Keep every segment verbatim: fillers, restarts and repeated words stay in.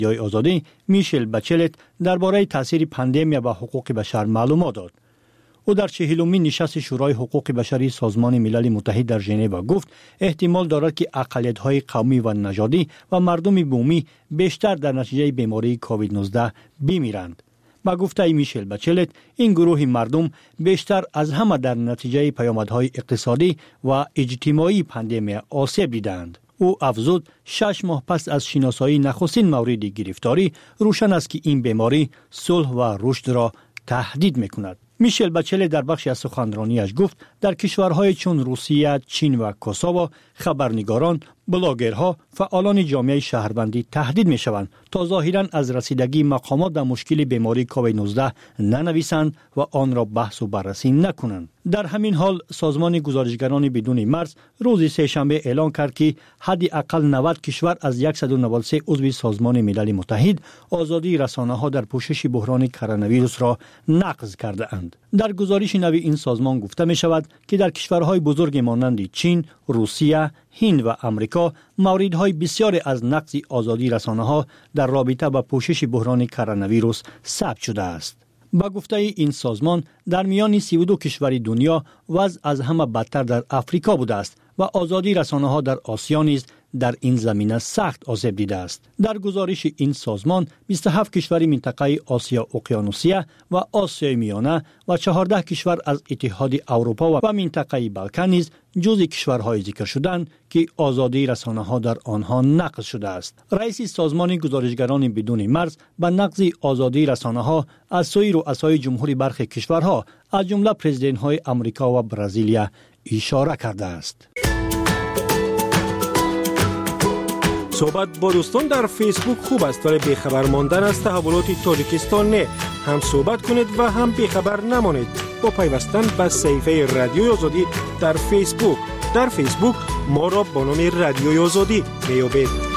یا آزادی میشل بچلت درباره تاثیر پاندمی و حقوق بشر معلومات داد. او در چهلمین نشست شورای حقوق بشری سازمان ملل متحد در ژنو گفت احتمال دارد که اقلیت‌های قومی و نژادی و مردم بومی بیشتر در نتیجه بیماری کووید نوزده بمیرند. با گفته میشل بچلت این گروه مردم بیشتر از همه در نتیجه پیامدهای اقتصادی و اجتماعی پاندمی آسیب دیدند. او افزود شش ماه پس از شناسایی نخستین مورد گرفتاری روشن است که این بیماری صلح و رشد را تهدید میکند. میشل بچلت در بخشی از سخنرانیش گفت در کشورهای چون روسیه، چین و کوسوو خبرنگاران، بلاگرها، فعالان جامعه شهروندی تهدید می شوند تا ظاهراً از رسیدگی مقامات در مشکل بیماری کووید نوزده ننویسند و آن را بحث و بررسی نکنند. در همین حال سازمان گزارشگران بدون مرز روز سه‌شنبه اعلام کرد که حداقل نود کشور از صد و نود و سه عضو سازمان ملل متحد آزادی رسانه‌ها در پوشش بحران کرونا ویروس را نقض کرده اند. در گزارش نوی این سازمان گفته می شود که در کشورهای بزرگ مانند چین، روسیه، هند و آمریکا موردهای بسیاری از نقض آزادی رسانه‌ها در رابطه با پوشش بحران کرونا ویروس ثبت شده است. با گفته این سازمان در میان سی و دو کشور دنیا وضع از همه بدتر در آفریقا بوده است و آزادی رسانه‌ها در آسیا نیز در این زمینه سخت آسیب دیده است. در گزارش این سازمان بیست و هفت کشور منطقه آسیا اقیانوسیه و آسیای میانه و چهارده کشور از اتحاد اروپا و منطقه بالکان نیز جزو کشورهای ذکر شدند که آزادی رسانه‌ها در آنها نقض شده است. رئیس سازمان گزارشگران بدون مرز به نقض آزادی رسانه‌ها از سوی رؤسای جمهوری برخی کشورها از جمله پرزیدنت‌های آمریکا و برزیل اشاره کرده است. صحبت با دوستان در فیسبوک خوب است ولی بیخبر ماندن از تحولات تاجیکستان نه. هم صحبت کنید و هم بیخبر نمانید با پیوستن به صفحه رادیوی آزادی در فیسبوک. در فیسبوک ما را با نام رادیوی آزادی میابید.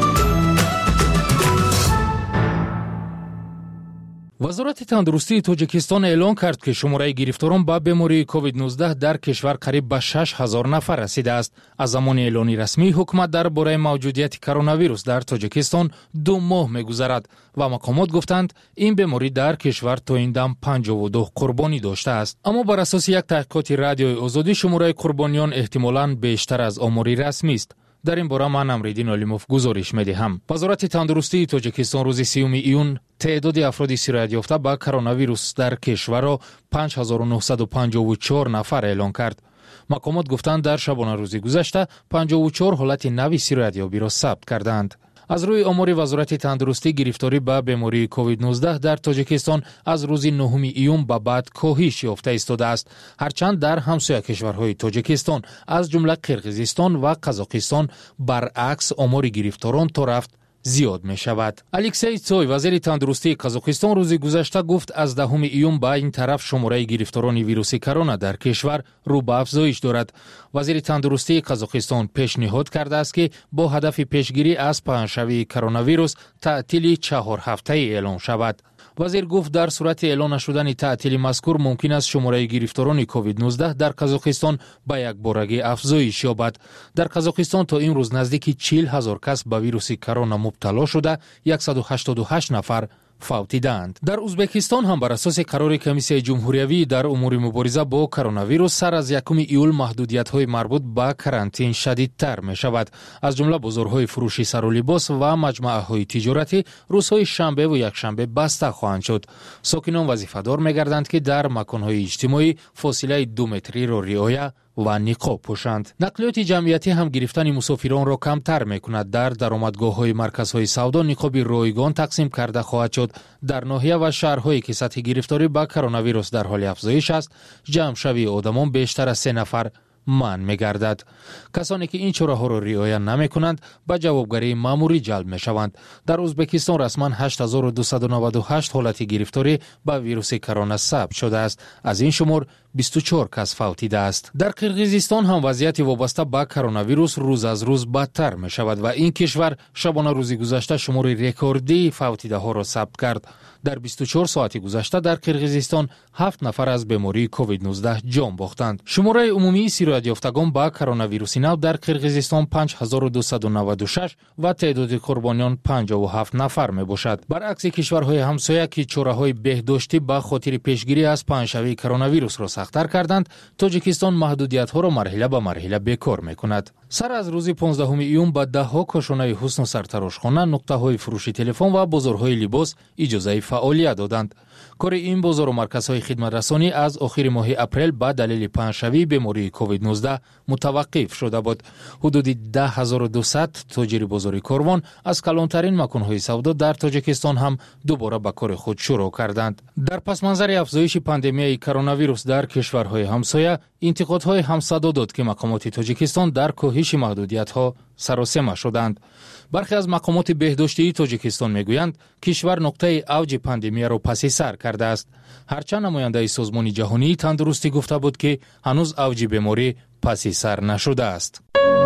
وزارت تندرستی تاجیکستان اعلام کرد که شماره گرفتاران با بیماری کووید نوزده در کشور قریب به شش هزار نفر رسیده است. از زمان اعلان رسمی حکومت درباره موجودیت کرونا ویروس در تاجیکستان دو ماه می‌گذرد و مقامات گفتند این بیماری در کشور تا این دم پنجاه و دو قربانی داشته است. اما بر اساس یک تحقیقات رادیوی آزادی شماره قربانیان احتمالاً بیشتر از آماری رسمی است. در این باره من امریدین علیموف گزارش می‌دهم. وزارت تندرستی تاجیکستان روز سیوم ایون تعداد افراد سیرایت یافته با کرونا ویروس در کشور را پنج هزار و نهصد و پنجاه و چهار نفر اعلام کرد. مقامات گفتند در شبانه روز گذشته پنجاه و چهار حالت نوی سیرایت یابی را ثبت کردند. از روی آمار وزارت تندرستی گرفتاری به بیماری کووید نوزده در تاجیکستان از روز نهم ایون به بعد کاهش یافته ایستاده است، هرچند در همسایه کشورهای تاجیکستان از جمله قرقیزستان و قزاقستان برعکس آمار گرفتاران تا رفت زیاد می شود. الکسی چوی وزیر تندرستی قزاقستان روز گذشته گفت از دهم ایون به این طرف شماره گرفتاران ویروس کرونا در کشور رو به افزایش دارد. وزیر تندرستی قزاقستان پیشنهاد کرده است که با هدف پیشگیری از پنهشوی کرونا ویروس تعطیل چهار هفته اعلام شود. وزیر گفت در صورت اعلان نشدن تعطیل مذکور ممکن است شماره گرفتاران کووید نوزده در قزاقستان به یک بارگی افزایش یابد. در قزاقستان تا امروز نزدیک چهل هزار کس به ویروس کرونا مبتلا شده، صد و هشتاد و هشت نفر فوتیدند. در ازبکستان هم بر اساس قرار کمیسیون جمهوریوی در امور مبارزه با کرونا ویروس سر از یکم ایول محدودیت‌های مربوط به کرانتین شدیدتر می شود. از جمله بازارهای فروشی سر و لباس و مجمع‌های تجارتی روزهای شنبه و یکشنبه بسته خواهند شد. ساکنان وظیفه‌دار می‌گردند که در مکان‌های اجتماعی فاصله دو متری را رعایت و نقاب پوشند. نقلیات جمعیتی هم گرفتن مسافران را کمتر می‌کند. در درآمدگاه‌های مرکزهای سودا نقاب رایگان تقسیم کرده خواهد شد. در ناحیه و شهرهایی که سطح گرفتاری با کرونا ویروس در حال افزایش است، جمع شوی آدمان بیشتر از سه نفر منع می‌گردد. کسانی که این چاره‌ها را رعایت نمی‌کنند به جوابگری مأموری جلب می‌شوند. در ازبکستان رسما هشت هزار و دویست و نود و هشت حالت گرفتاری با ویروس کرونا ثبت شده است. از این شمار بیست و چهار کس فوتیده است. در قرقیزستان هم وضعیت وابسته به کرونا ویروس روز از روز بدتر می شود و این کشور شبانه روزی گذشته شمار رکوردی فوتیده ها را ثبت کرد. در بیست و چهار ساعت گذشته در قرقیزستان هفت نفر از بیماری کووید نوزده جان باختند. شماره عمومی سیرایت یافتگان با کرونا ویروس نو در قرقیزستان پنج هزار و دویست و نود و شش و تعداد قربانیان پنجاه و هفت نفر می باشد. برعکس کشورهای همسایه که چاره‌های بهداشتی با خاطر پیشگیری از پنه‌شوی کرونا ویروس را سخت‌تر کردند، تاجیکستان محدودیت‌ها را مرحله به مرحله بیکار می‌کند. سر از روز پانزدهم ایون با ده ها کاشانه حسن و سرتراشخانه، نقطه‌های فروشی تلفن و بازارهای لباس اجازه فعالیت دادند. کار این بازار و مرکزهای خدمت رسانی از آخر ماه اپریل با دلیل پنه‌شوی بیماری کووید نوزده متوقف شده بود. حدود ده هزار و دویست تاجر بازار کاروان از کلانترین مکان‌های سودا در تاجیکستان هم دوباره به کار خود شروع کردند. در پس منظر افزایش پاندمیای کرونا ویروس در کشورهای همسایه، انتقادهای هم صدا داد که مقامات تاجیکستان در کاهش محدودیت‌ها سراسیمه شدند. برخی از مقامات بهداشتی تاجیکستان میگویند کشور نقطه اوج پاندمی را پس سر کرده است. هرچند نماینده سازمان جهانی تندرستی گفته بود که هنوز اوج بیماری پس سر نشده است.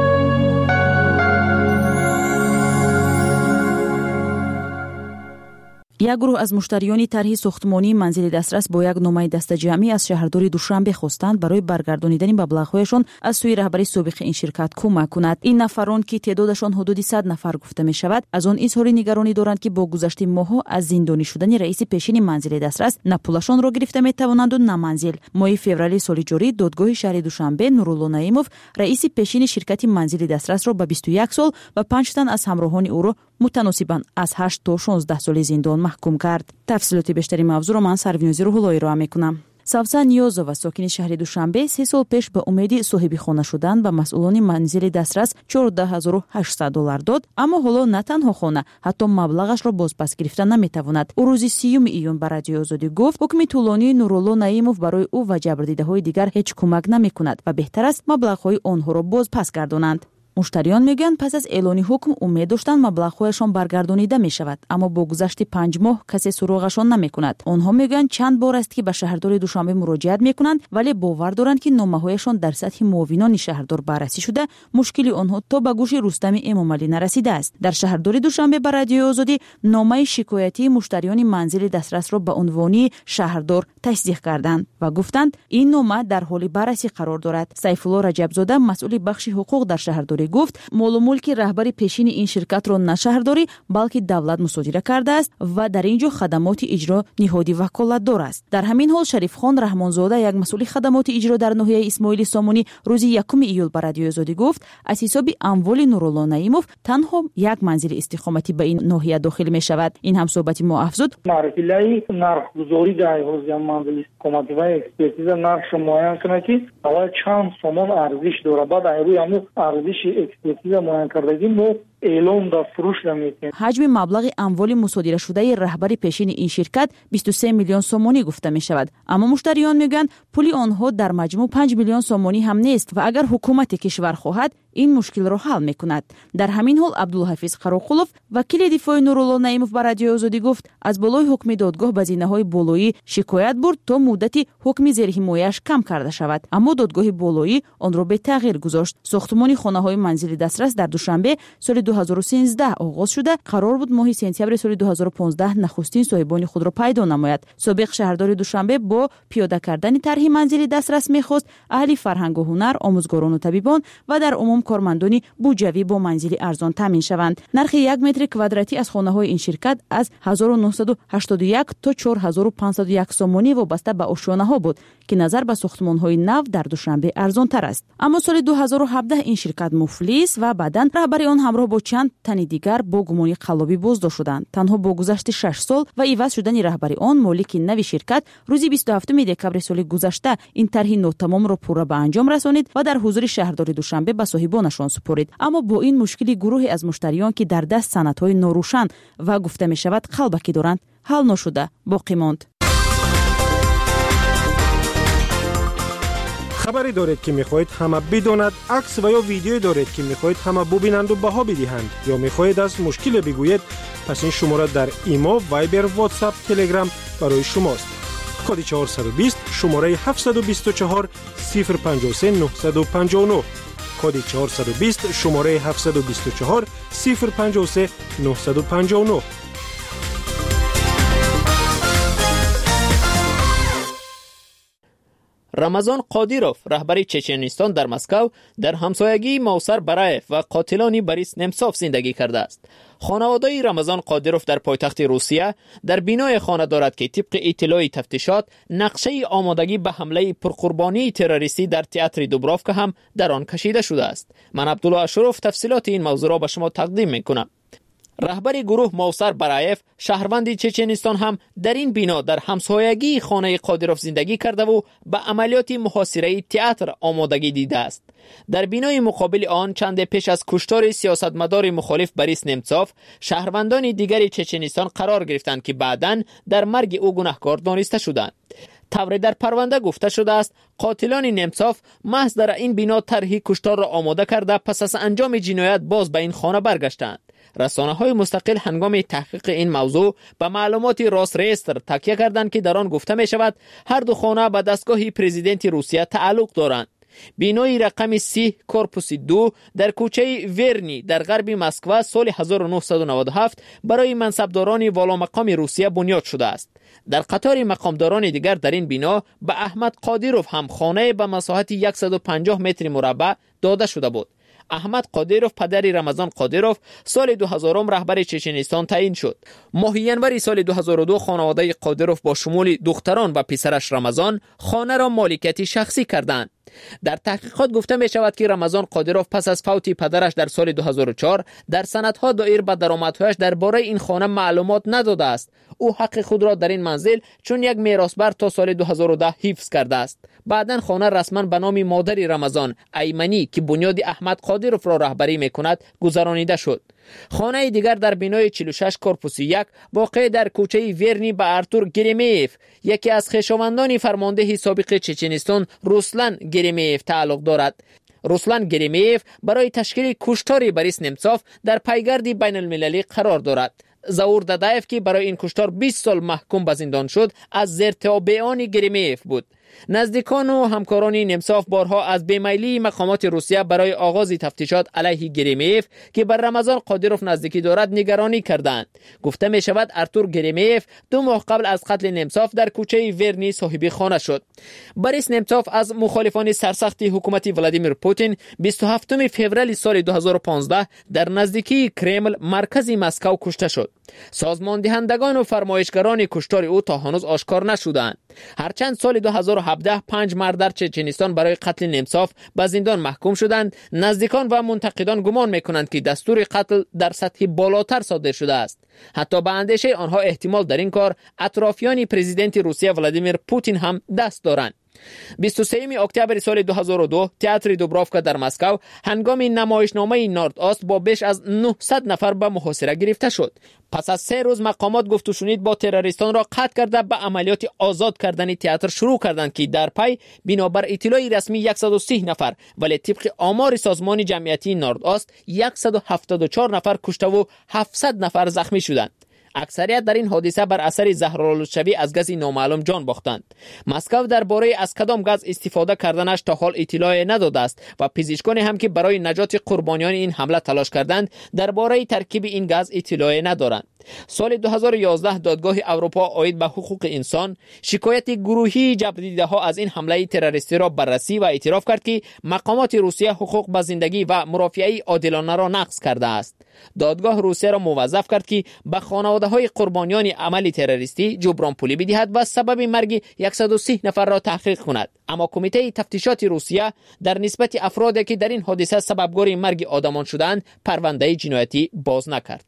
یک گروه از مشتریان طرح ساختمانی منزل دسترس با یک نامه دستجمعی از شهرداری دوشنبه خواستند برای برگردانیدن مبلغ‌هایشان از سوی رهبری سابق این شرکت کمک کند. این نفران که تعدادشان حدود صد نفر گفته می شود، از آن اظهار نگرانی دارند که با گذشت ماه‌ها از زندانی شدن رئیس پیشین منزل دسترس نه پولشان را گرفته می توانند و نه منزل. ماه فوریه سال جاری دادگاه شهر دوشنبه نورالله نعیمов رئیس پیشین شرکت منزل دسترس را به بیست و یک سال و پنج تن از همراهان او را متناسباً از هشت تا شانزده سال زندان محکوم کرد. تفصیلات بیشتری موضوع را من سروینوزی روح‌اللهی را میکنم. سبزه نیازова ساکن شهر دوشنبه سه سال پیش به امید صاحب خانه شدن به مسئولان منزل دسترس چهارده هزار و هشتصد دلار داد، اما حالا نه تنها خانه حتی مبلغش را بازپس گرفتن نمیتواند. او روز سیوم ایون به رادیو آزادی گفت حکم طولانی نورالله نعیمов برای او و جبردیده‌های دیگر هیچ کمک نمیکند و بهتر است مبلغ‌های آنها را بازپس گردانند. مشتریان میگن پس از اعلان حکم امید داشتن مبلغ‌هایشان برگردانیده می شود، اما با گذشت پنج ماه کسی سراغشان نمی کند. آنها میگن چند بار است که به شهرداری دوشنبه مراجعت می کنند، ولی باور دارند که نامه‌هایشان در سطح معاونان شهردار بررسی شده، مشکل آنها تا به گوش رستم امامعلی نرسیده است. در شهرداری دوشنبه به رادیو آزادی نامه شکایتی مشتریان منزل دسترس را به عنوان شهردار تصدیق کردند و گفتند این نامه در حال بررسی قرار دارد. سیفالله رجبزاده مسئول بخش حقوق در شهرداری گفت مال و ملک رهبر پیشین این شرکت را نه شهرداری بلکه دولت مصادره کرده است و در اینجا خدمات اجرا نهادی وکالت دار است. در همین حال شریف خان رحمانزاده یک مسئول خدمات اجرا در ناحیه اسماعیل سامانی روز یکم ایول به رادیو آزادی گفت از حساب اموال نورالله نعیمов تنها یک منزل استقامتی به این ناحیه داخل می شود. این هم صحبت ما افزود معرفی نرخ‌گذاری در حوزه منزل استقامتی و اکسپرتیز نرخ معین کنه که اول چند سومان ارزش داره، بعد روی همون ارزش اکسپرتیز معین کردگی مو اعلام در فروش نمی‌کنه. حجم مبلغ اموال مصادره شده رهبر پیشین این شرکت بیست و سه میلیون سومانی گفته می شود، اما مشتریان میگن پول آنها در مجموع پنج میلیون سومانی هم نیست و اگر حکومت کشور خواهد این مشکل را حل میکند. در همین حال عبدالحفیظ قراقلوف وکیل دفاع نورالله نعیمов به رادیو آزادی گفت از بالای حکم دادگاه به زینه‌های بالایی شکایت برد تا مدتی حکم زیر حمایه‌اش کم کرده شود، اما دادگاه بالایی آن را به تغییر گذاشت. ساختمان خانه‌های منزل دسترس در دوشنبه سال دو هزار و سیزده آغاز شده، قرار بود ماه سپتامبر سال دو هزار و پانزده نخستین صاحبان خود را پیدا نماید. سابق شهردار دوشنبه با پیاده کردن طرح منزل دسترس می‌خواست اهل فرهنگ و هنر، آموزگاران و طبیبان و در عموم کارمندان بودجوی با منزل ارزان تامین شوند. نرخ یک متر کوادراتی از خانه‌های این شرکت از هزار و نهصد و هشتاد و یک تا چهار هزار و پانصد و یک سومانی وابسته به آشیانه‌ها بود که نظر به ساختمان‌های نو در دوشنبه ارزان‌تر است. اما سال دو هزار و هفده این شرکت مفلس و بعداً رهبر آن همراه با چند تن دیگر با گمانی قلابی بازداشت شدند. تنها با گذشت شش سال و عوض شدن رهبر آن، مالک نوی شرکت روز بیست و هفتم دکمبر سال گذشته این طرح ناتمام را پورا به انجام رسانید و در حضور شهردار دوشنبه به صاحبانشان سپرید. اما با این مشکلی گروهی از مشتریان که در دست سندهای ناروشن و گفته می شود قلبکی دارند حل نشده باقی ماند. خبری دارید که میخواهید همه بداند، عکس و یا ویدیو دارید که میخواهید همه ببینند و بها بدهند، یا میخواهید از مشکل بگویید، پس این شماره در ایما، وایبر، واتساپ، تلگرام برای شماست. کد چهارصد و بیست شماره هفتصد و بیست و چهار صفر پنجاه و سه نهصد و پنجاه و نه کد چهارصد و بیست شماره هفتصد و بیست و چهار صفر پنجاه و سه نهصد و پنجاه و نه. رمضان قادیروف رهبر چچنیستان در مسکو در همسایگی موسر برایف و قاتلان بوریس نمسوف زندگی کرده است. خانواده رمضان قادیروف در پایتخت روسیه در بینای خانه دارد که طبق اطلاع تفتیشات نقشه آمادگی به حمله پرقربانی تروریستی در تئاتر دوبروفکا هم در آن کشیده شده است. من عبدالله اشرف تفصیلات این موضوع را به شما تقدیم میکنم. رهبر گروه موسر برایف شهروند چچنیستان هم در این بنا در همسایگی خانه قادیروف زندگی کرده و به عملیات محاصره تئاتر آمادگی دیده است. در بینای مقابل آن چند پیش از کشتار سیاستمدار مخالف بوریس نمسوف شهروندان دیگر چچنیستان قرار گرفتند که بعداً در مرگ او گناهکار دانسته شدند. طوری در پرونده گفته شده است قاتلان نمسوف محض در این بنا طرح کشتار را آماده کرده پس از انجام جنایت باز به این خانه برگشتند. رسانه‌های مستقل هنگام تحقیق این موضوع به معلومات راست ریستر تکیه کردند که در آن گفته می شود هر دو خانه به دستگاه پرزیدنت روسیه تعلق دارند. بینای رقم سی کورپوس دو در کوچه ورنی در غرب مسکو سال هزار و نهصد و نود و هفت برای منصبداران والامقام روسیه بنیاد شده است. در قطار مقامداران دیگر در این بنا به احمد قادیروف هم خانه به مساحت صد و پنجاه متر مربع داده شده بود. احمد قادیروف پدر رمضان قادیروف سال دو هزار رهبر چچنیستان تعیین شد. ماه ینور سال دو هزار و دو خانواده قادیروف با شمول دختران و پسرش رمضان خانه را مالکیت شخصی کردند. در تحقیقات گفته می شود که رمضان قادیروف پس از فوت پدرش در سال دو هزار و چهار در سندها دایر به درآمدهایش درباره این خانه معلومات نداده است. او حق خود را در این منزل چون یک میراثبر تا سال دو هزار و ده حفظ کرده است. بعداً خانه رسما به نام مادر رمضان ایمنی که بنیاد احمد قادیروف را رهبری میکند گذرانیده شد. خانه دیگر در بینای چهل و شش کورپوس یک واقع در کوچه ورنی به ارتور گریمیف یکی از خویشاوندان فرمانده سابق چچنیستان روسلان گریمیف تعلق دارد. روسلان گریمیف برای تشکیل کشتار بوریس نمسوف در پیگرد بین المللی قرار دارد. زاور دادایف که برای این کشتار بیست سال محکوم به زندان شد از زیرتابعان گریمیف بود. نزدیکان و همکاران نمسوف بارها از بیمیلی مقامات روسیه برای آغاز تفتیشات علیه گریمیف که بر رمضان قادیروف نزدیکی دارد نگرانی کردند. گفته می شود ارتور گریمیف دو ماه قبل از قتل نمسوف در کوچه ورنی صاحب خانه شد. بوریس نمسوف از مخالفان سرسخت حکومت ولادیمیر پوتین بیست و هفتم فوریه سال دو هزار و پانزده در نزدیکی کرمل مرکز مسکو کشته شد. سازمان دهندگان و فرمایشگران کشتار او تا هنوز آشکار نشدند. هرچند سال دو هزار و هفده پنج مرد در چچنیستان برای قتل نمسوف به زندان محکوم شدند، نزدیکان و منتقدان گمان میکنند که دستور قتل در سطح بالاتر صادر شده است. حتی به اندیشه آنها احتمال در این کار اطرافیان پرزیدنت روسیه ولادیمیر پوتین هم دست دارند. بیست و سوم اکتبر سال دو هزار و دو تئاتر دوبروفکا در مسکو هنگام نمایشنامه نورد است با بیش از نهصد نفر به محاصره گرفته شد. پس از سه روز مقامات گفت و شنید با تروریستان را قطع کرده به عملیات آزاد کردن تئاتر شروع کردند که در پی بنابر اطلاع رسمی صد و سی نفر ولی طبق آمار سازمان جمعیتی نورد است صد و هفتاد و چهار نفر کشته و هفتصد نفر زخمی شدند. اکثریت در این حادثه بر اثر زهرآلودشوی از گازی نامعلوم جان باختند. مسکو درباره از کدام گاز استفاده کردنش تا حال اطلاع نداده است و پزشکان هم که برای نجات قربانیان این حمله تلاش کردند درباره ترکیب این گاز اطلاع ندارند. سال دو هزار و یازده دادگاه اروپا عاید به حقوق انسان شکایت گروهی جبردیده ها از این حمله تروریستی را بررسی و اعتراف کرد که مقامات روسیه حقوق به زندگی و مرافعه عادلانه را نقض کرده است. دادگاه روسیه را موظف کرد که به خانواده های قربانیان عمل تروریستی جبران پولی بدهد و سبب مرگ صد و سی نفر را تحقیق کند. اما کمیته تفتیشات روسیه در نسبت افرادی که در این حادثه سببگار مرگ آدمان شدند پرونده جنایتی باز نکرد.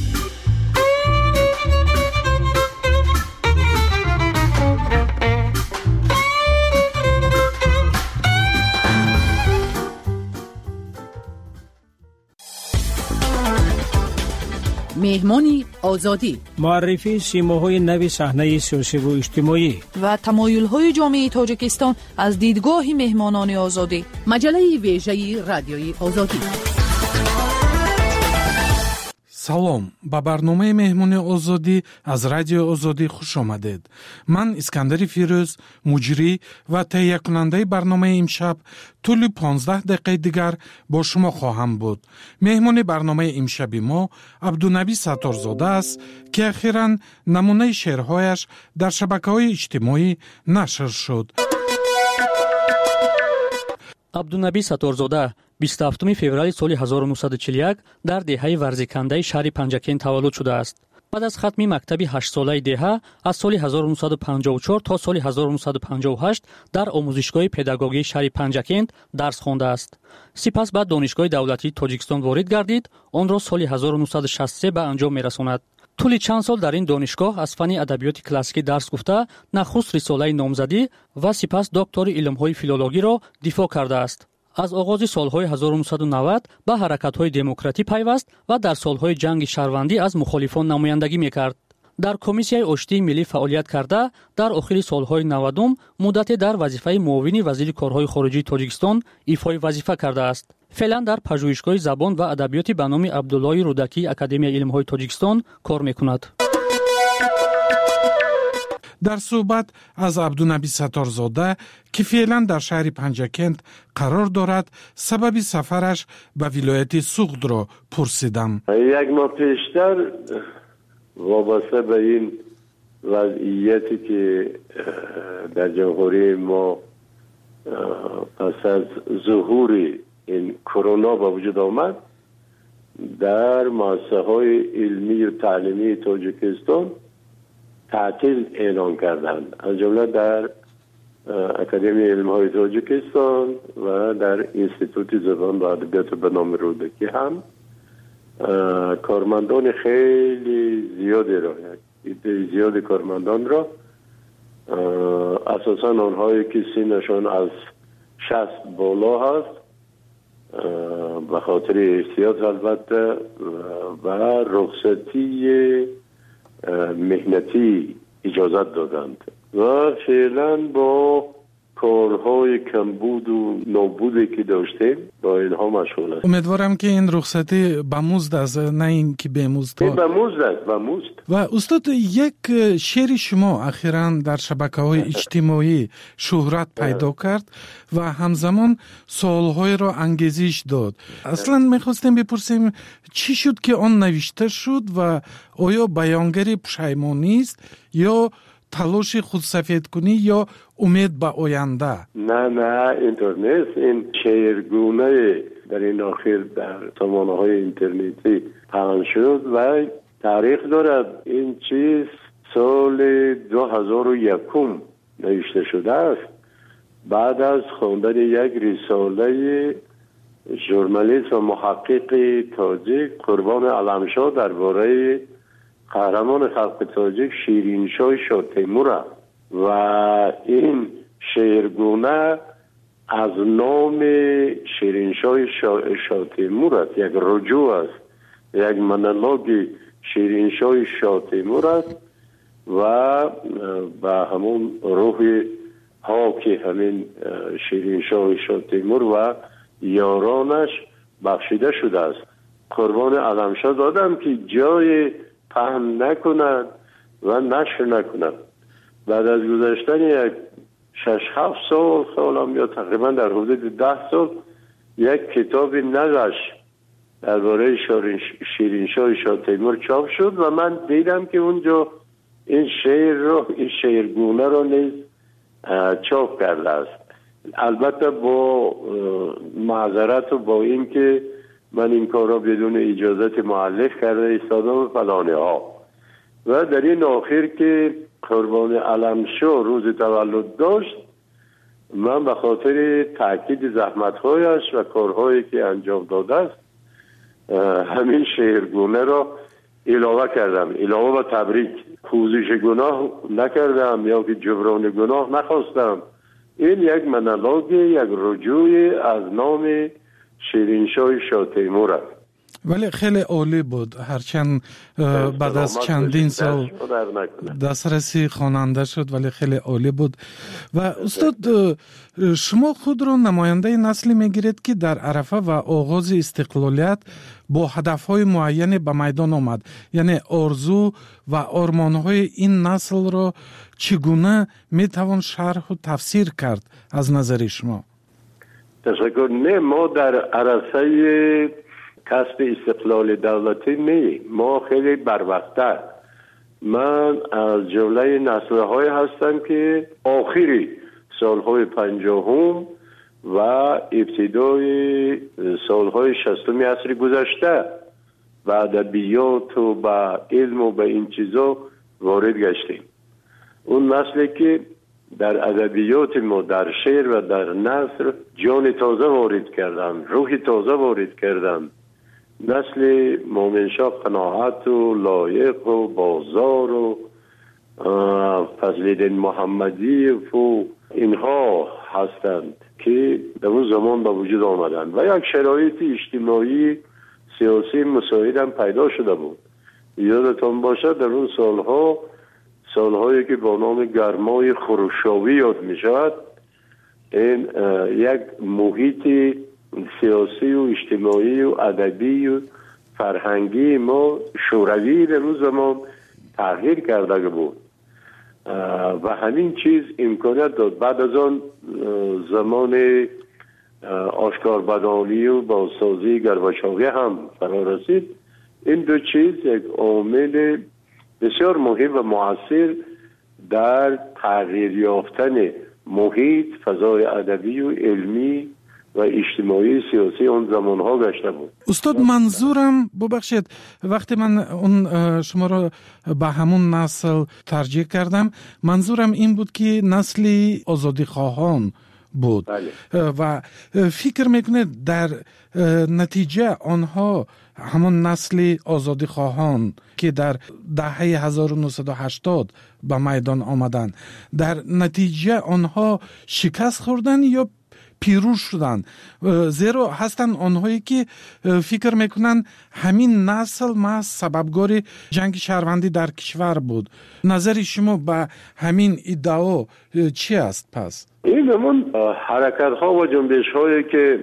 مهمانی آزادی، معرفی سیماهای نوی صحنه سیاسی و اجتماعی و تمایل‌های جامعه تاجیکستان از دیدگاه مهمانان آزادی. مجله ویژه رادیوی آزادی. салом, ба барномаи меҳмони озодӣ аз радио озодӣ хуш омадед. Ман Искандари Фирӯз, муҷрӣ ва таҳиякунандаи барномаи имшаб тӯли понздаҳ дақиқаи дигар бо шумо хоҳам буд. меҳмони барномаи имшаби мо Абдунаби Сатторзода аст, ки ахиран намунаи шеърҳояш дар шабакаҳои иҷтимоӣ нашр шуд. абдунаби Сатторзода бисту ҳафтуми феврали соли ҳазору нуҳсаду чилу як дар деҳаи варзикандаи шаҳри Панҷакен таваллуд шудааст. баъд аз хатми мактаби ҳаштсолаи деҳа аз соли ҳазору нуҳсаду панҷоҳу чор то соли ҳазору нуҳсаду панҷоҳу ҳашт дар омӯзишгоҳи педагогии шаҳри Панҷакент дарс хондааст. сипас ба донишгоҳи давлатии Тоҷикистон ворид гардид, онро соли ҳазору нуҳсаду шасту се ба анҷом мерасонад. тӯли чанд сол дар ин донишгоҳ аз фанни адабиёти классикӣ дарс гуфта, нахуст рисолаи номзадӣ ва сипас доктори илмҳои филологиро дифоъ кардааст. аз оғози солҳои ҳазору нуҳсаду навад ба ҳаракатҳои демократӣ пайваст ва дар солҳои ҷанги шаҳрвандӣ аз мухолифон намояндагӣ мекард. дар комиссияи оштии миллӣ фаъолият карда, дар охири солҳои навадум муддате дар вазифаи муовини вазири корҳои хориҷии Тоҷикистон ифои вазифа кардааст. феълан дар пажӯҳишгоҳи забон ва адабиёти ба номи Абдуллои Рӯдакии Академияи илмҳои Тоҷикистон кор мекунад. дар суҳбат аз Абдунаби Сатторзода, ки феълан дар шаҳри Панҷакент қарор дорад, сабаби сафараш ба вилояти Суғдро пурсидам. як моҳ пештар вобаста ба ин вазъияте ки дар ҷамҳурии мо пас аз зуҳури ин корона ба вуҷуд омад, дар муассисаҳои илмию таълимии Тоҷикистон تعطیل اعلان کردند، از جمله در اکادمی علم‌های تاجیکستان و در انستیتوت زبان و ادبیات به نام رودکی هم کارمندان خیلی زیادی را عده زیادی کارمندان را اساساً آنهایی که سنشان از شصت بالا هست به خاطر احتیاط البته و رخصتی مهنتی اجازت دادند و فعلا با کارهای کمبود و نابودی که داشتیم با اینها مشغول است. امیدوارم که این رخصتی به مزد است، نه این که به مزد. این به مزد است، به مزد. و استاد، یک شعر شما اخیراً در شبکه‌های اجتماعی شهرت پیدا کرد و همزمان سوال‌های را انگیزش داد. اصلاً می‌خواستیم بپرسیم چی شد که آن نوشته شد و آیا بیانگر پشیمانی است یا تلاش خودسفید کنی یا امید به آینده؟ نه نه اینطور نیست. این شعرگونه در این آخر در سامانه‌های اینترنتی پخش شد و تاریخ دارد. این چیز سال دو هزار و یک نوشته شده است، بعد از خواندن یک رساله ژورنالیست و محقق تاجیک قربان علمشاه درباره قهرمان خلق تاجیک شیرینشاه شاه تیمور است و این شعرگونه از نام شیرینشاه شاه, شاه تیمور است، یک رجوع است، یک مونولوگ شیرینشاه شاه تیمور است و به همون روح ها که همین شیرینشاه شاه تیمور و یارانش بخشیده شده است. قربان علمشاه دادم که جای پهن نکند و نشر نکند. بعد از گذشتن یک شش هفت سال سالم یا تقریبا در حدود ده سال یک کتاب نقش درباره شیرینشاه شاه تیمور چاپ شد و من دیدم که اونجا این شعر رو، این شعرگونه رو نیز چاپ کرده است. البته با معذرت و با این که من این کار را بدون اجازت مؤلف کرده ایستادم فلانه ها. و در این آخر که قربان علمشاه روز تولد داشت، من به خاطر تاکید زحمت‌هایش و کارهایی که انجام داده است همین شعرگونه را علاوه کردم، علاوه و تبریک. پوزش گناه نکردم یا که جبران گناه نخواستم. این یک مونولوگ، یک رجوع از نام شیرینشاه شاه تیمور است. ولی خیلی عالی بود، هرچند بعد از چندین سال دسترسی خواننده شد ولی خیلی عالی بود. و استاد شما خود را نماینده نسلی میگیرید که در عرفه و آغاز استقلالیت با هدفهای معین به میدان آمد، یعنی آرزو و آرمانهای این نسل را چگونه میتوان شرح و تفسیر کرد از نظر شما؟ تشکر. نه، ما در عرصه کسب استقلال دولتی نه، ما خیلی بروقت‌تر. من از جمله نسل‌های هستم که آخری سالهای پنجاهم و ابتدای سالهای شصتم عصر گذشته و ادبیات و با علم و با این چیزا وارد گشتیم. اون نسلی که در ادبیات ما، در شعر و در نثر جان تازه وارد کردن، روح تازه وارد کردن. نسل مومنشاه قناعت و لایق و بازار و فضل‌الدین محمدی و اینها هستند که در اون زمان به وجود آمدند و یک شرایط اجتماعی سیاسی مساعد هم پیدا شده بود. یادتان باشد در اون سالها، سالهایی که با نام گرمای خروشاوی یاد می شود، این یک محیط سیاسی و اجتماعی و ادبی و فرهنگی ما شوروی در اون زمان تغییر کرده بود و همین چیز امکانیت داد. بعد از آن زمان آشکاربدانی و بازسازی گرباچوی هم فرا رسید. این دو چیز یک عامل بسیار مهم و مؤثر در تغییر یافتن محیط، فضای ادبی و علمی و اجتماعی سیاسی اون زمانها گشته بود. استاد منظورم ببخشید، وقتی من اون شما را به همون نسل ترجیح کردم، منظورم این بود که نسلی آزادی خواهان بود. بله. و فکر میکنه در نتیجه آنها همون نسل آزادی خواهان که در دهه هزار و نهصد و هشتاد به میدان آمدن، در نتیجه آنها شکست خوردن یا پیروز شدن؟ زیرا هستن آنهایی که فکر میکنن همین نسل محض سببگار جنگ شهروندی در کشور بود. نظر شما به همین ادعا چی است پس؟ این همون حرکت ها و جنبش هایی که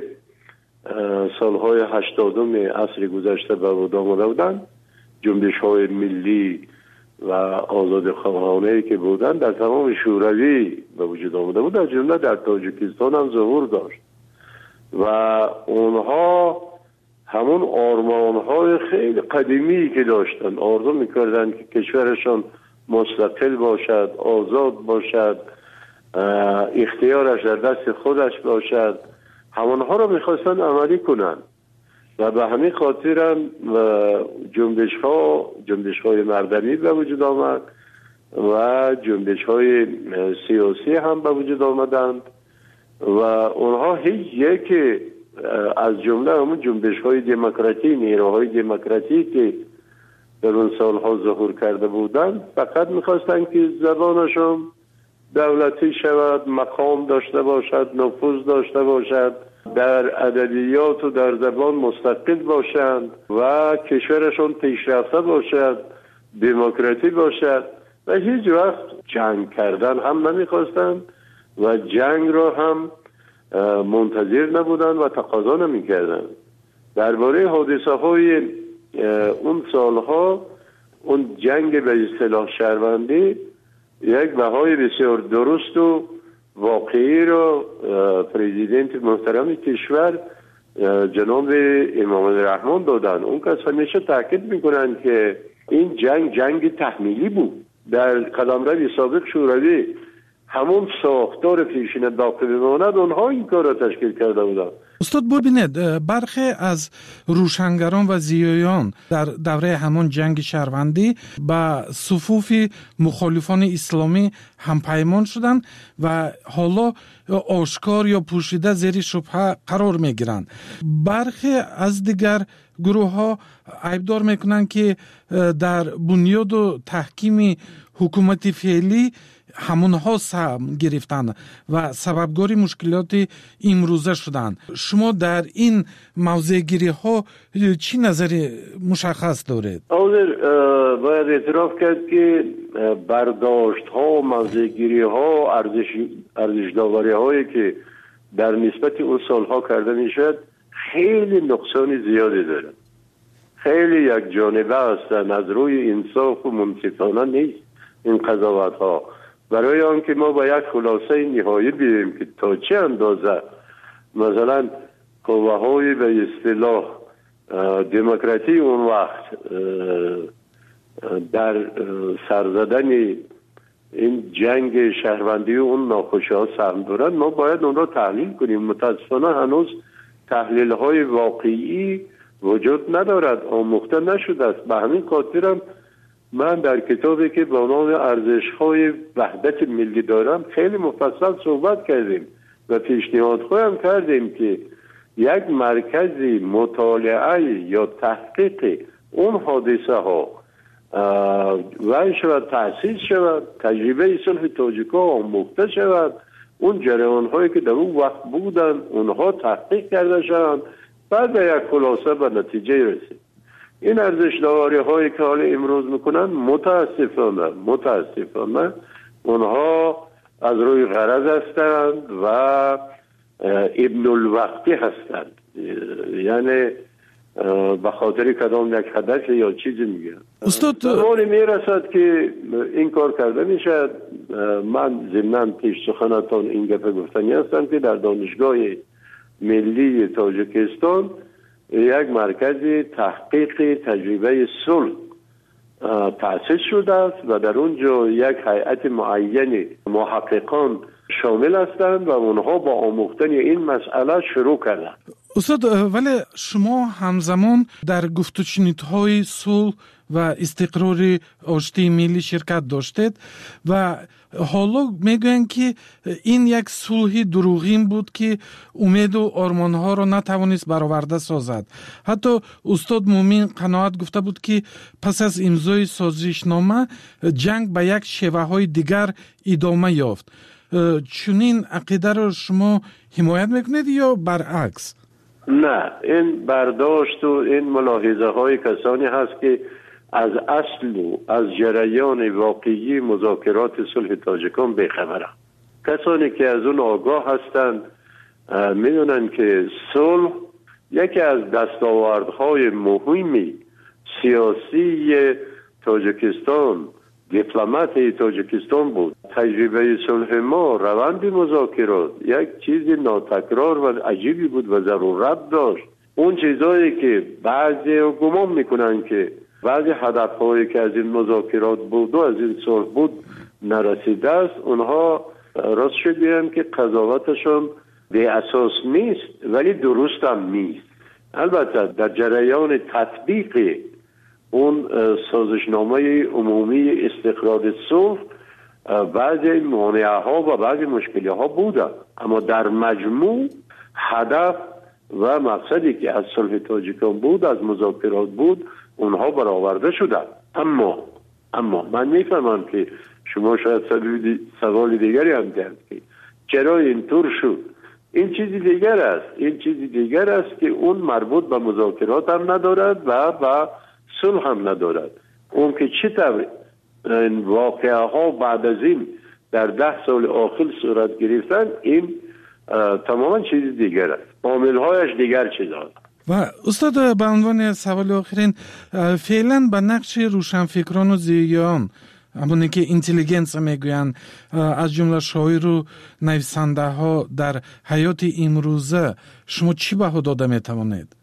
سالهای هشتادم عصر گذشته به وجود آمده بودند، جنبش های ملی و آزاد خواهانه که بودند در تمام شوروی به وجود آمده بود، در جمله در تاجیکستان هم ظهور داشت و اونها همون آرمان های خیلی قدیمی که داشتن، آرزو میکردن که کشورشان مستقل باشد، آزاد باشد، اختیارش در دست خودش باشد، همونها رو میخواستن عملی کنن و به همین خاطر هم جنبش ها جنبش های مردمی به وجود آمد و جنبش های سیاسی هم به وجود آمدند و اونها هیچ یک از جمله همون جنبش های دموکراتی، نیروهای دموکراتی که در اون سالها ظهور کرده بودند فقط میخواستن که زبانشون دولتی شود، مقام داشته باشد، نفوذ داشته باشد، در ادبیات و در زبان مستقل باشند و کشورشون پیشرفته باشد، دموکراتی باشد و هیچ وقت جنگ کردن هم نمیخواستند و جنگ را هم منتظر نبودند و تقاضا نمیکردند. درباره حادثه های اون سالها، اون جنگ به اصطلاح شهروندی یک بهای بسیار درست و واقعی رو پرزیدنت محترم کشور جناب امام الرحمن دادن. اون کس همیشه تاکید میکنن که این جنگ جنگ تحمیلی بود. در قلمرو سابق شوروی همون ساختار پیشین باقی بماند، اونها این کار را تشکیل کرده بودن. استاد ببینید، برخی از روشنگران و زیایان در دوره همون جنگ شهروندی به صفوف مخالفان اسلامی هم پیمان شدند و حالا آشکار یا پوشیده زیر شبهه قرار می گیرند. برخی از دیگر گروه ها عیبدار میکنن که در بنیاد و تحکیم حکومت فعلی همون ها سهم گرفتن و سببگاری مشکلات امروزه شدن. شما در این موضوع گیری ها چی نظری مشخص دارید؟ حاضر باید اعتراف کرد که برداشت ها، موضوع گیری ها، ارزش ارزش داوری هایی که در نسبت اون سالها کرده میشد خیلی نقصان زیادی داره، خیلی یک جانبه هستن، از روی انصاف و منصفانه نیست این قضاوت ها. برای آنکه ما با یک خلاصه نهایی بیاییم که تا چه اندازه مثلا قوه های به اصطلاح دموکراسی اون وقت در سرزدن این جنگ شهروندی و اون ناخوشی ها سهم دارن، ما باید اون را تحلیل کنیم. متاسفانه هنوز تحلیل های واقعی وجود ندارد، آموخته نشده است. به همین خاطرم من در کتابی که با نام ارزش های وحدت ملی دارم خیلی مفصل صحبت کردیم و پیشنهاد خواهم کردیم که یک مرکزی مطالعه یا تحقیق اون حادثه ها و شود تأسیس شود، تجربه صلح تاجیک‌ها آموخته شود، اون جریان هایی که در اون وقت بودن اونها تحقیق کرده شوند، بعد به یک خلاصه به نتیجه رسید. این ارزش داوری هایی که حالا امروز میکنن متاسفانه متاسفانه اونها از روی غرض هستند و ابن الوقتی هستند، یعنی به خاطر کدام یک هدف یا چیزی میگن. استاد زمانی میرسد که این کار کرده میشد. من ضمناً پیش سخنتان این گپ گفتنی هستم که در دانشگاه ملی تاجیکستان یک مرکز تحقیق تجربه صلح تأسیس شده است و در اونجا یک هیئت معین محققان شامل هستند و اونها با آموختن این مسئله شروع کردند. استاد، ولی شما همزمان در گفت و شنودهای صلح و استقرار آشتی ملی شرکت داشتید و حالا میگوین که این یک صلح دروغین بود که امید و آرمانها را نتوانست برآورده سازد. حتی استاد مومین قناعت گفته بود که پس از امضای سازشنامه جنگ به یک شیوه های دیگر ادامه یافت. چنین عقیده را شما حمایت میکنید یا برعکس؟ نه، این برداشت و این ملاحظه های کسانی هست که از اصل و از جریان واقعی مذاکرات صلح تاجیکان بی‌خبرند. کسانی که از اون آگاه هستند میدونن که صلح یکی از دستاوردهای مهمی سیاسی تاجیکستان، دیپلمات تاجیکستان بود. تجربه صلح ما، روند مذاکرات یک چیز ناتکرار و عجیبی بود و ضرورت داشت. اون چیزایی که بعضی گمان میکنن که بعضی هدفهایی که از این مذاکرات بود و از این صلح بود نرسیده است، اونها راست شد بیان که قضاوتشون به اساس نیست ولی درست هم نیست. البته در جریان تطبیق اون سازشنامه عمومی استقرار صلح بعضی مانعه ها و بعضی مشکلی ها بوده، اما در مجموع هدف و مقصدی که از صلح تاجیکان بود، از مذاکرات بود، اونها برآورده شده. اما اما من میفهمم که شما شاید سوال دیگری هم دارید که چرا اینطور شد. این چیزی دیگر است این چیزی دیگر است که اون مربوط به مذاکرات هم ندارد و به صلح هم ندارد. اون که چطور این واقعه ها بعد از این در ده سال آخر صورت گرفتن، این تماما چیز دیگر است، عامل‌هایش دیگر چیزاست. و استاد، به عنوان سوال آخرین، فعلا به نقش روشنفکران و زیان، همونی که اینتلیجنس میگوین، از جمله شاعر و نویسنده ها در حیات امروزه، شما چی بها داده میتوانید؟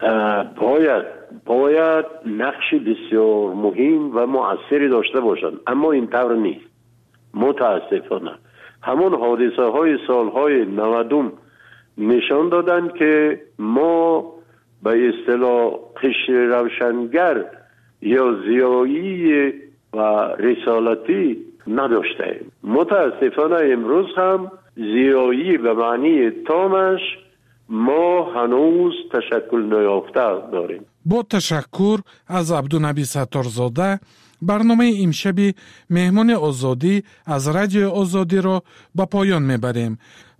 باید باید نقش بسیار مهم و مؤثری داشته باشند، اما این طور نیست. متاسفانه همون حادثه های سالهای نودم نشان دادن که ما به اصطلاح قشر روشنگر یا زیایی و رسالتی نداشتیم. متاسفانه امروز هم زیایی به معنی تامش ما هنوز تشکل نیافته داریم. با تشکر از عبدالنبی ستارزاده، برنامه امشب مهمان آزادی از رادیو آزادی را به پایان میبریم.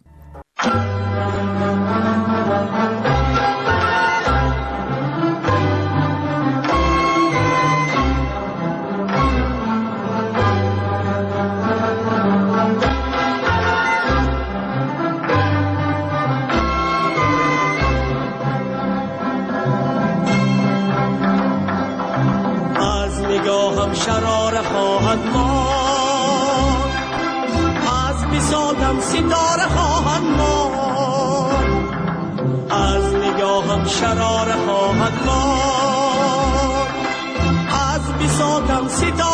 نگاهم شرار خواهد ماند، از بساطم ستاره خواهد ماند، از نگاهم شرار خواهد ماند، از بساطم ستاره